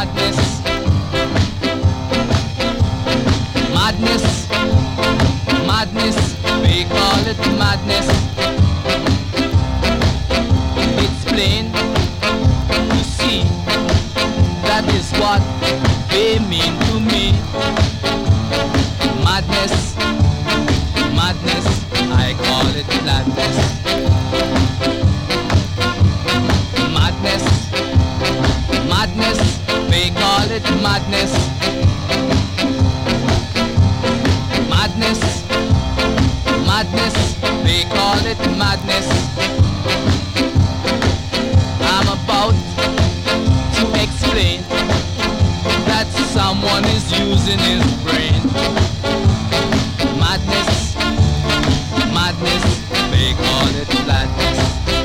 madness. Madness, madness, we call it madness. It's plain to see, that is what they mean to me. Madness, madness, I call it madness. Madness, madness, they call it madness. Madness, madness, they call it madness. I'm about to explain that someone is using his brain. Madness, madness, they call it madness.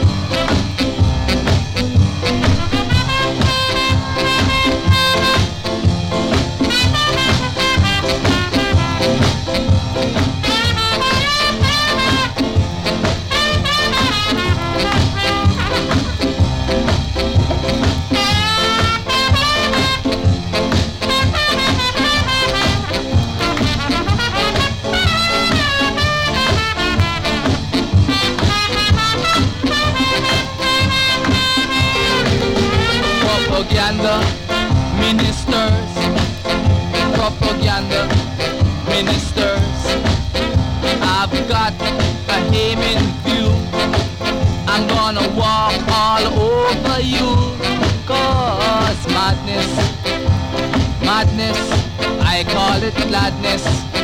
Propaganda ministers, propaganda ministers. I've got a aim in view. I'm gonna walk all over you. Cause madness, madness, I call it gladness.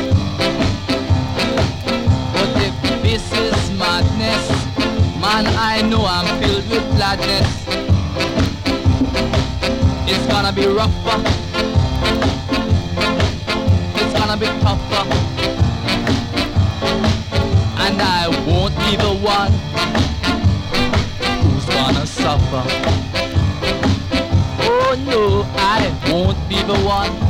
But if this is madness, man, I know I'm filled with gladness. It's gonna be rougher, it's gonna be tougher, and I won't be the one who's gonna suffer. Oh no, I won't be the one